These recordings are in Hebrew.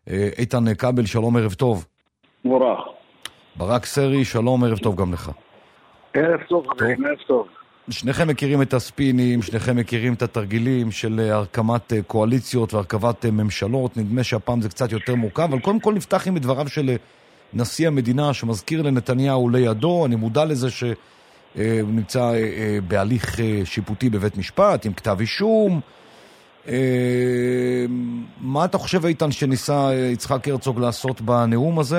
איתן כבל, שלום, ערב טוב. מורח. ברק סרי, שלום, ערב טוב גם לך. ערב טוב, ערב טוב. שניכם מכירים את הספינים, שניכם מכירים את התרגילים של הרכמת קואליציות והרכבת ממשלות. נדמה שהפעם זה קצת יותר מורכב, אבל קודם כל נפתח עם דבריו של נשיא המדינה שמזכיר לנתניהו לידו. אני מודע לזה שהוא נמצא בהליך שיפוטי בבית משפט עם כתב אישום. מה אתה חושב, איתן, שניסה יצחק הרצוג לעשות בנאום הזה?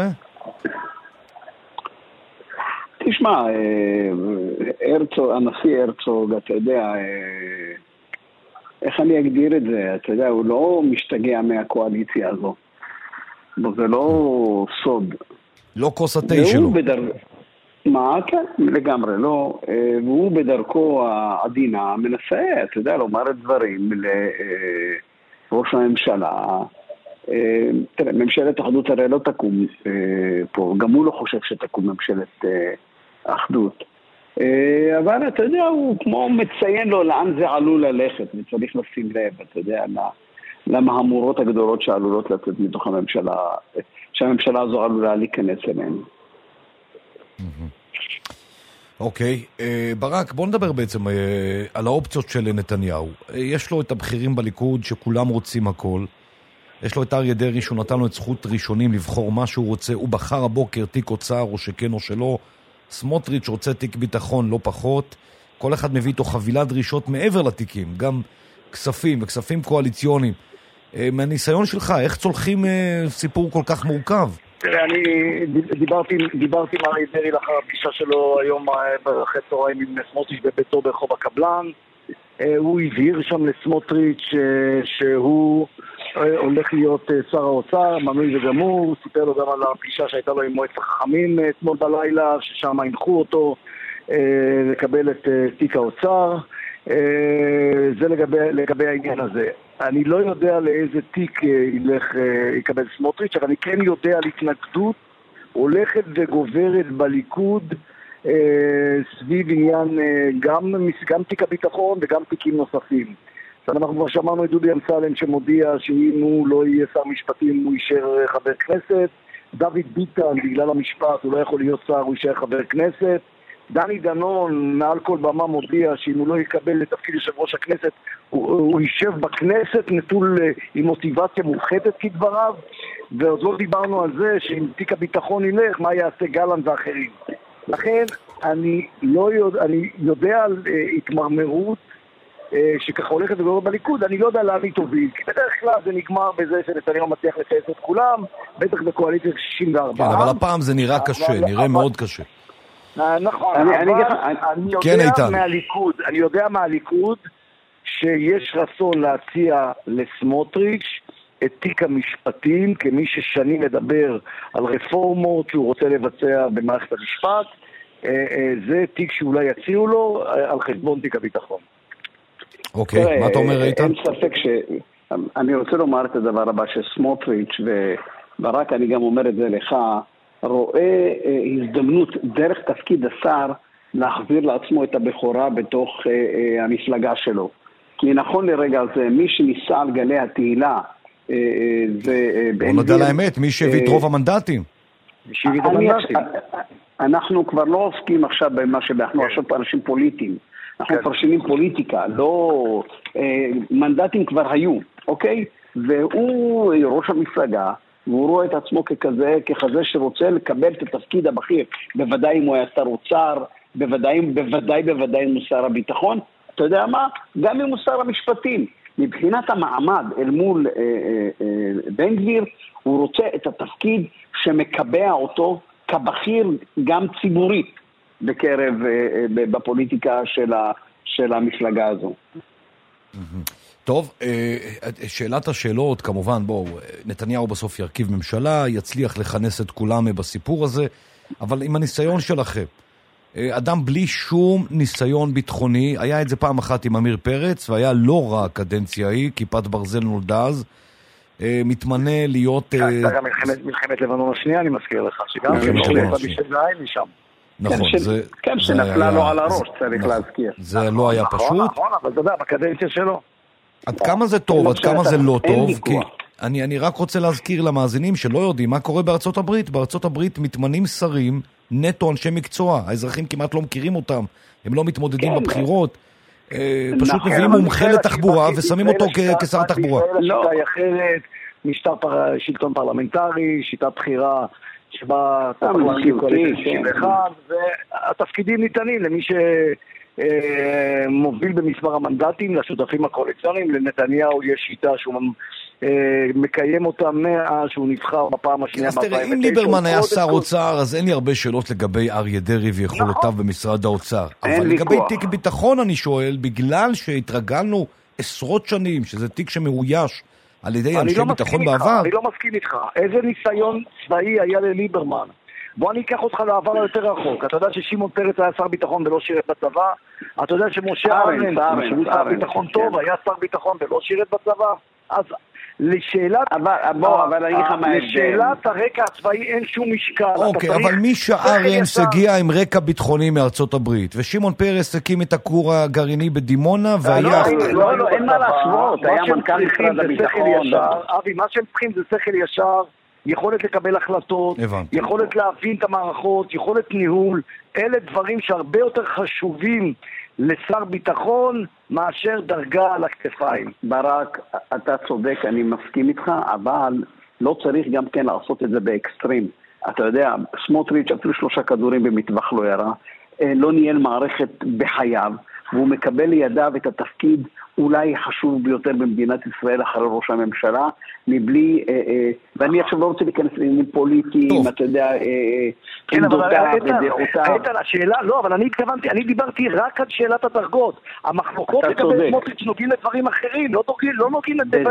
תשמע, הנשיא הרצוג, אתה יודע, איך אני אגדיר את זה? אתה יודע, הוא לא משתגע מהקואליציה הזו. זה לא סוד. לא כוס התה שלו. מה? כן, לגמרי, לא. והוא בדרכו העדינה מנסה, אתה יודע, לומר את דברים לראש הממשלה. תראה, ממשלת אחדות הרי לא תקום פה, גם הוא לא חושב שתקום ממשלת אחדות. אבל אתה יודע, הוא כמו מציין לו לאן זה עלול ללכת, וצריך לשים לב, אתה יודע, למהמורות הגדולות שעלולות לצאת מתוך הממשלה, שהממשלה הזו עלולה להיכנס אליהן. אוקיי, ברק, בוא נדבר בעצם על האופציות של נתניהו. יש לו את הבכירים בליכוד שכולם רוצים הכל. יש לו את אריה דרעי שהוא נתן לו את זכות ראשונים לבחור מה שהוא רוצה. הוא בחר הבוקר תיק אוצר או שכן או שלא. סמוטריץ' רוצה תיק ביטחון, לא פחות. כל אחד מביא איתו חבילת דרישות מעבר לתיקים, גם כספים וכספים קואליציוניים. מהניסיון שלך, איך צולחים סיפור כל כך מורכב? תראה, אני דיברתי עם אריה דרעי לאחר הפגישה שלו היום אחרי צהריים עם סמוטריץ' בביתו ברחוב הקבלן. הוא הבהיר שם לסמוטריץ' שהוא הולך להיות שר האוצר, מנוי וגמור. הוא סיפר לו גם על הפגישה שהייתה לו עם מועצת החכמים אתמול בלילה, ששם הנחו אותו לקבל את תיק האוצר. זה לגבי העניין הזה. אני לא יודע לאיזה תיק יקבל סמוטריץ', אבל אני כן יודע על התנגדות הולכת וגוברת בליכוד סביב עניין גם תיק הביטחון וגם תיקים נוספים. אנחנו כבר שמענו את דודי אמסלם שמודיע שאם הוא לא יהיה שר משפטים הוא יישאר חבר כנסת. דוד ביטן, בגלל המשפט הוא לא יכול להיות שר, הוא יישאר חבר כנסת. דני דנון מעל כל במה מודיע שאם הוא לא יקבל לתפקיד יושב ראש הכנסת הוא יישב בכנסת נטול עם מוטיבציה מופחתת כדבריו. ועוד לא דיברנו על זה שאם תיק הביטחון ילך מה יעשה גלנט ואחרים. לכן אני יודע על התמרמרות שככה הולכת וגוררת בליכוד. אני לא יודע לאן היא תוביל, כי בדרך כלל זה נגמר בזה שנתניהו מצליח לצייס את כולם, בטח בקואליציה 64. כן, אבל הפעם זה נראה קשה, נראה מאוד קשה. נכון, אני יודע מהליכוד שיש רצון להציע לסמוטריץ' את תיק המשפטים כמי ששנים מדבר על רפורמות שהוא רוצה לבצע במערכת המשפט. זה תיק שאולי יציעו לו על חשבון תיק הביטחון. אוקיי, מה אתה אומר, איתן? אין ספק אני רוצה לומר את הדבר הבא, שסמוטריץ' וברק, אני גם אומר את זה לך, רואה הזדמנות דרך תפקיד השר להחזיר לעצמו את הבכורה בתוך המפלגה שלו. כי נכון לרגע זה, מי שניסה על גלי התהילה בוא נדע לאמת, מי שהביא את רוב המנדטים. אנחנו כבר לא עוסקים עכשיו במה שאנחנו עכשיו אנשים פוליטיים. אנחנו פרשנים פוליטיקה, לא מנדטים כבר היו, אוקיי? והוא ראש המפלגה, והוא רואה את עצמו ככזה שרוצה לקבל את התפקיד הבכיר, בוודאי אם הוא היה שר אוצר, בוודאי אם הוא שר הביטחון, אתה יודע מה? גם אם הוא שר המשפטים. מבחינת המעמד אל מול בן גביר, הוא רוצה את התפקיד שמקבע אותו כבכיר גם ציבורית בקרב, בפוליטיקה של המפלגה הזו. טוב, שאלת השאלות, כמובן, נתניהו בסוף ירכיב ממשלה, יצליח לכנס את כולם בסיפור הזה, אבל עם הניסיון שלכם, אדם בלי שום ניסיון ביטחוני, היה את זה פעם אחת עם אמיר פרץ, והיה לא רע הקדנציה היא, כיפת ברזל נולדה אז, מתמנה להיות... הייתה גם מלחמת לבנון השנייה, אני מזכיר לך, שגם מלחמת בשבעיים משם. נכון, כן, שנפלה לו על הראש, צריך להזכיר. זה לא היה פשוט. נכון, אבל אתה יודע, בקדנציה שלו. עד כמה זה טוב, עד כמה זה לא טוב, אני רק רוצה להזכיר למאזינים שלא יודעים מה קורה בארצות הברית. בארצות הברית מתמנים שרים נטו אנשי מקצוע. האזרחים כמעט לא מכירים אותם. הם לא מתמודדים בבחירות. פשוט מביאים מומחה לתחבורה ושמים אותו כשר התחבורה. השיטה היא אחרת, משטר שלטון פרלמנטרי, שיטה בחירה שבה תחלקים קואליציה 61, והתפקידים ניתנים למי שמוביל במספר המנדטים, לשותפים הקואליציוניים. לנתניהו יש שיטה שהוא מקיים אותה מאז שהוא נבחר בפעם השנייה. אז תראה, אם ליברמן היה שר אוצר, אז אין לי הרבה שאלות לגבי אריה דרעי ויכולותיו במשרד האוצר. אבל לגבי תיק ביטחון אני שואל, בגלל שהתרגלנו עשרות שנים, שזה תיק שמאויש על ידי אנשי ביטחון בעבר. אני לא מסכים איתך. איזה ניסיון צבאי היה לליברמן? בוא אני אקח אותך לעבר יותר רחוק. אתה יודע ששימון פרץ היה שר ביטחון ולא שירת בצבא? אתה יודע שמשה ארנס, שהוא שר ביטחון טוב, היה שר ביטחון ולא שירת בצבא? אז לשאלת הרקע הצבאי אין שום משקל. אוקיי, אבל מישה ארנס הגיע עם רקע ביטחוני מארצות הברית, ושמעון פרס הקים את הכור הגרעיני בדימונה, והיה... לא, אין מה להשוות, היה מנכ"ל משרד הביטחון. אבי, מה שהם צריכים זה שכל ישר, יכולת לקבל החלטות, יכולת להבין את המערכות, יכולת ניהול. אלה דברים שהרבה יותר חשובים לשר ביטחון מאשר דרגה על הכתפיים. ברק, אתה צודק, אני מסכים איתך, אבל לא צריך גם כן לעשות את זה באקסטרים. אתה יודע, סמוטריץ' אפילו 3 כדורים במטווח לא ירה, לא ניהל מערכת בחייו, והוא מקבל לידיו את התפקיד אולי חשוב ביותר במדינת ישראל אחרי ראש הממשלה, מבלי, ואני עכשיו לא רוצה להיכנס לעניינים פוליטיים, אתה יודע, עמדותיו ודעותיו. איתן, השאלה, לא, אבל אני דיברתי רק על שאלת הדרגות. המחלוקות לגבי סמוטריץ' נוגעים לדברים אחרים, לא נוגעים לדבר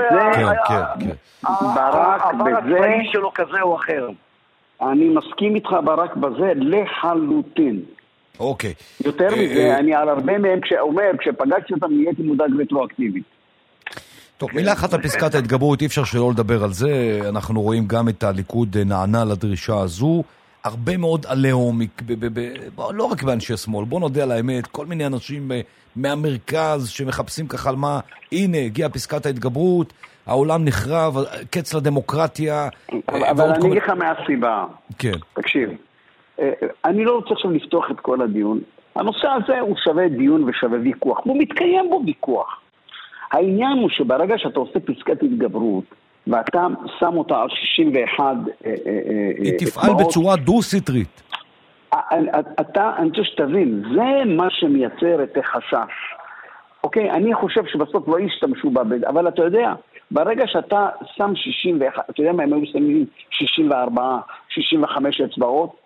הצבאי שלו כזה או אחר. אני מסכים איתך ברק בזה לחלוטין. אוקיי. יותר מזה, אני על הרבה מהם כשפגשתי אותם נהייתי מודאג רטרואקטיבית. טוב, מילה אחת על פסקת ההתגברות, אי אפשר שלא לדבר על זה. אנחנו רואים גם את הליכוד נענה לדרישה הזו. הרבה מאוד עליהום, לא רק באנשי שמאל, בוא נודה על האמת, כל מיני אנשים מהמרכז שמחפשים ככה על מה, הנה, הגיעה פסקת ההתגברות, העולם נחרב, קץ לדמוקרטיה. אבל אני אגיד לך מהסיבה. כן. תקשיב. אני לא רוצה עכשיו לפתוח את כל הדיון. הנושא הזה הוא שווה דיון ושווה ויכוח. הוא מתקיים בו ויכוח. העניין הוא שברגע שאתה עושה פסקת התגברות, ואתה שם אותה על 61... היא תפעל בצורה דו-סטרית. אני רוצה שתבין, זה מה שמייצר את החשש. אוקיי, אני חושב שבסוף לא ישתמשו בה, אבל אתה יודע, ברגע שאתה שם 61, אתה יודע מה, הם היו שמים 64, 65 אצבעות,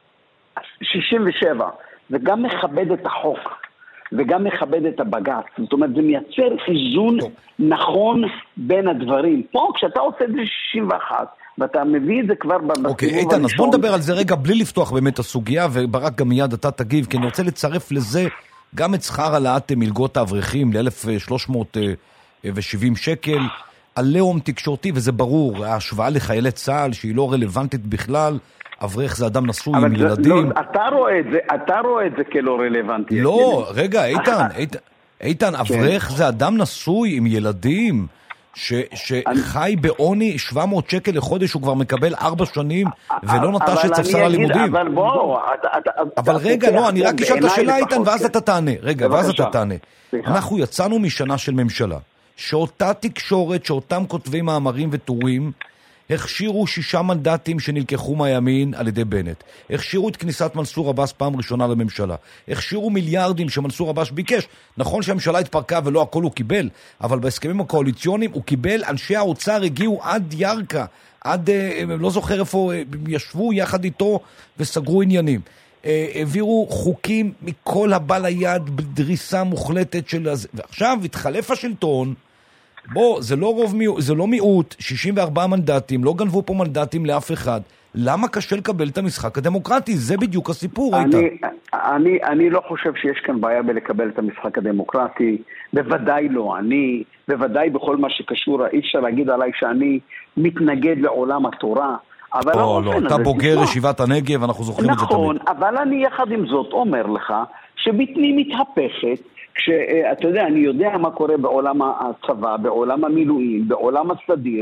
67, זה גם מכבד את החוק, וגם מכבד את הבג"ץ. זאת אומרת, זה מייצר איזון נכון בין הדברים. פה, כשאתה עושה את זה 61, ואתה מביא את זה כבר בסיבוב הראשון. אוקיי, איתן, אז בוא נדבר על זה רגע, בלי לפתוח באמת הסוגיה, וברק גם מיד אתה תגיב, כי אני רוצה לצרף לזה גם את שכר העלאת מלגות האברכים ל-1,370 שקל, עליהום תקשורתי, וזה ברור, ההשוואה לחיילי צה"ל, שהיא לא רלוונטית בכלל, אברך זה אדם נשוי עם ילדים. לא, אתה רואה את זה כלא רלוונטי. לא, רגע, איתן, אברך זה אדם נשוי עם ילדים, שחי בעוני 700 שקל לחודש, הוא כבר מקבל 4 שנים, ולא נטש את ספסל הלימודים. אבל רגע, לא, אני רק אשאל את השאלה, איתן, ואז אתה תענה. רגע, ואז אתה תענה. אנחנו יצאנו משנה של ממשלה, שאותה תקשורת, שאותם כותבי מאמרים וטורים, הכשירו 6 מנדטים שנלקחו מהימין על ידי בנט. הכשירו את כניסת מנסור עבאס פעם ראשונה לממשלה. הכשירו מיליארדים שמנסור עבאס ביקש. נכון שהממשלה התפרקה ולא הכל הוא קיבל, אבל בהסכמים הקואליציוניים הוא קיבל, אנשי האוצר הגיעו עד ירקה, עד, לא זוכר איפה, ישבו יחד איתו וסגרו עניינים. העבירו חוקים מכל הבא ליד, בדריסה מוחלטת של... ועכשיו התחלף השלטון, בוא, זה לא מיעוט, 64 מנדטים, לא גנבו פה מנדטים לאף אחד. למה קשה לקבל את המשחק הדמוקרטי? זה בדיוק הסיפור, איתן. אני לא חושב שיש כאן בעיה בלקבל את המשחק הדמוקרטי. בוודאי לא. בוודאי בכל מה שקשור, אי אפשר להגיד עליי שאני מתנגד לעולם התורה. לא, אתה בוגר ישיבת הנגב, אנחנו זוכרים את זה תמיד. נכון, אבל אני יחד עם זאת אומר לך, שבטני מתהפכת, כשאתה יודע, אני יודע מה קורה בעולם הצבא, בעולם המילואים, בעולם הסדיר,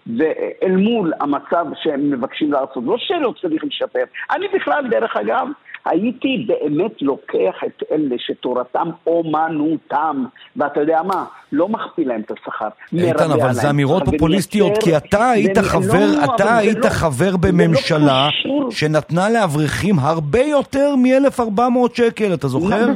ואל מול המצב שהם מבקשים לעשות, לא שלא צריך לשפר. אני בכלל, דרך אגב, הייתי באמת לוקח את אלה שתורתם אומנותם, ואתה יודע מה, לא מכפיל להם את השכר. איתן, אבל זה אמירות פופוליסטיות, כי אתה היית חבר בממשלה שנתנה לאברכים הרבה יותר מ-1,400 שקל, אתה זוכר?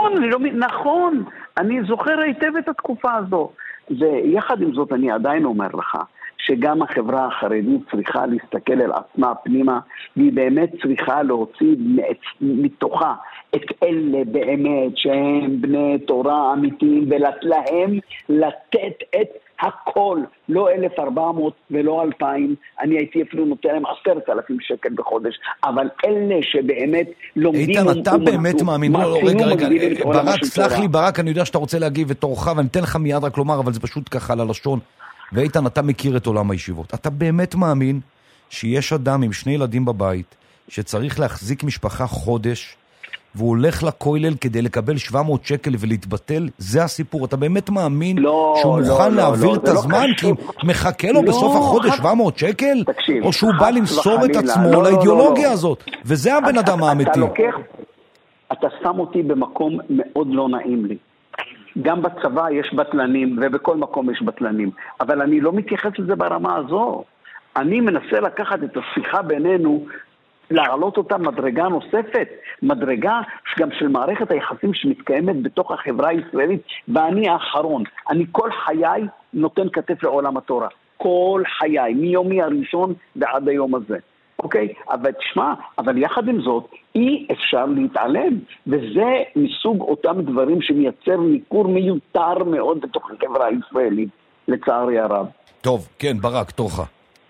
נכון, אני זוכר היטב את התקופה הזו. ויחד עם זאת אני עדיין אומר לך, שגם החברה החרדית צריכה להסתכל על עצמה פנימה, והיא באמת צריכה להוציא מתוכה את אלה באמת שהם בני תורה אמיתיים, ולהם לתת את הכל, לא 1,400 ולא 2,000, אני הייתי אפילו נותן להם 10,000 שקל בחודש, אבל אלה שבאמת לומדים... איתן, אתה באמת מאמין, רגע, ברק, סלח לי ברק, אני יודע שאתה רוצה להגיב את תורך, ואני אתן לך מיד רק לומר, אבל זה פשוט ככה על הלשון, ואיתן, אתה מכיר את עולם הישיבות, אתה באמת מאמין שיש אדם עם 2 ילדים בבית, שצריך להחזיק משפחה חודש, והוא הולך לכולל כדי לקבל 700 שקל ולהתבטל? זה הסיפור. אתה באמת מאמין שהוא מוכן להעביר את הזמן כי מחכה לו בסוף החודש 700 שקל? או שהוא בא למסור את עצמו לאידיאולוגיה הזאת? וזה הבן אדם האמיתי. אתה שם אותי במקום מאוד לא נעים לי. גם בצבא יש בטלנים, ובכל מקום יש בטלנים. אבל אני לא מתייחס לזה ברמה הזו. אני מנסה לקחת את השיחה בינינו, להעלות אותה מדרגה נוספת, מדרגה גם של מערכת היחסים שמתקיימת בתוך החברה הישראלית, ואני האחרון, אני כל חיי נותן כתף לעולם התורה, כל חיי, מיומי הראשון ועד היום הזה, אוקיי? אבל תשמע, אבל יחד עם זאת, אי אפשר להתעלם, וזה מסוג אותם דברים שמייצר ניכור מיותר מאוד בתוך החברה הישראלית, לצערי הרב. טוב, כן, ברק, תורך.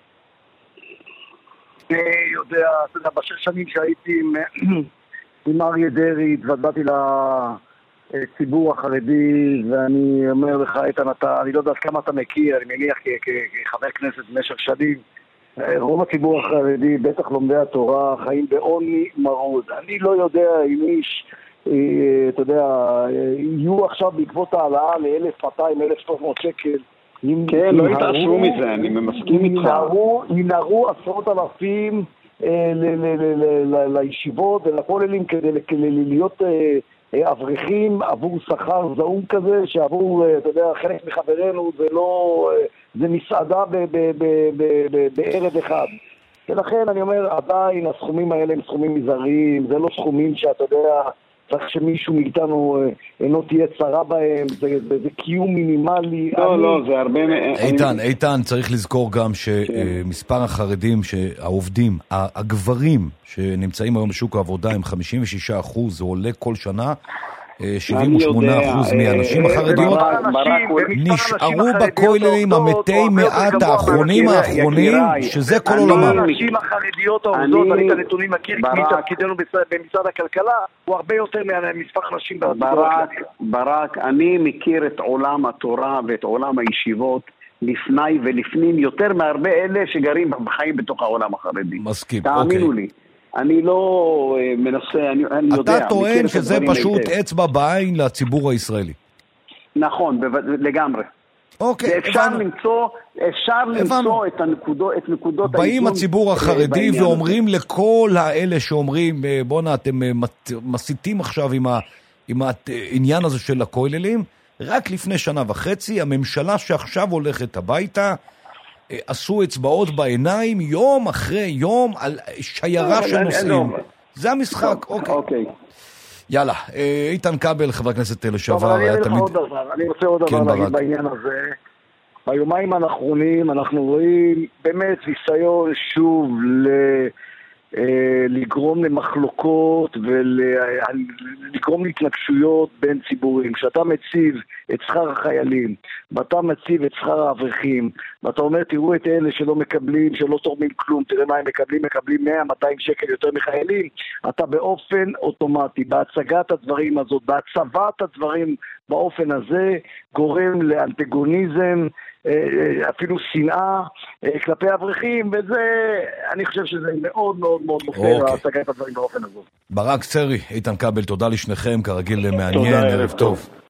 אני יודע, בשש שנים שהייתי עם אריה דרעי, התוודעתי לציבור החרדי, ואני אומר לך, איתן, אני לא יודע כמה אתה מכיר, אני מניח כחבר כנסת במשך שנים, רוב הציבור החרדי, בטח לומדי התורה, חיים בעוני מרוד. אני לא יודע אם איש, אתה יודע, יהיו עכשיו בעקבות העלאה ל-1,200, 1,300 שקל, כן, לא התעשרו מזה, אני מסכים איתך. ינערו 10,000 לישיבות ולכוללים כדי להיות אברכים עבור שכר זעום כזה, שעבור, אתה יודע, חלק מחברינו זה מסעדה בערב אחד. ולכן אני אומר, עדיין הסכומים האלה הם סכומים מזעריים, זה לא סכומים שאתה יודע, צריך שמישהו מאיתנו אינו תהיה צרה בהם, זה קיום מינימלי. לא, זה הרבה... איתן, צריך לזכור גם שמספר החרדים, העובדים, הגברים שנמצאים היום בשוק העבודה הם 56%, זה עולה כל שנה, 78% מהנשים החרדיות נשארו בכוללים המתי מעט האחרונים, שזה כל עולמם. הנשים החרדיות העובדות, אני את הנתונים מכיר, כי תפקידנו במשרד הכלכלה הוא הרבה יותר ממספר נשים. ברק, אני מכיר את עולם התורה ואת עולם הישיבות לפני ולפנים יותר מהרבה אלה שגרים בחיים בתוך העולם החרדי. מסכים, תאמינו לי. אני לא מנסה, אני יודע. אתה טוען שזה פשוט אצבע בעין לציבור הישראלי. נכון, לגמרי. אוקיי. אפשר למצוא את נקודות... באים הציבור החרדי ואומרים לכל האלה שאומרים, בוא'נה, אתם מסיתים עכשיו עם העניין הזה של הכוללים, רק לפני 1.5 שנה, הממשלה שעכשיו הולכת הביתה, עשו אצבעות בעיניים יום אחרי יום על שיירה של נושאים. זה המשחק, אוקיי. יאללה, איתן כבל, חבר הכנסת לשעבר. אני רוצה עוד דבר להגיד בעניין הזה. ביומיים האחרונים אנחנו רואים באמת ניסיון שוב לגרום למחלוקות ולגרום להתנגשויות בין ציבורים. כשאתה מציב את שכר החיילים, ואתה מציב את שכר האברכים, ואתה אומר, תראו את אלה שלא מקבלים, שלא תורמים כלום, תראה מה הם מקבלים 100-200 שקל יותר מחיילים, אתה באופן אוטומטי, בהצגת הדברים הזאת, בהצבת הדברים באופן הזה, גורם לאנטגוניזם, אפילו שנאה כלפי אברכים, וזה, אני חושב שזה מאוד מאוד מאוד מוכר להצגת הדברים באופן הזה. ברק סרי, איתן כבל, תודה לשניכם, כרגיל מעניין, ערב טוב.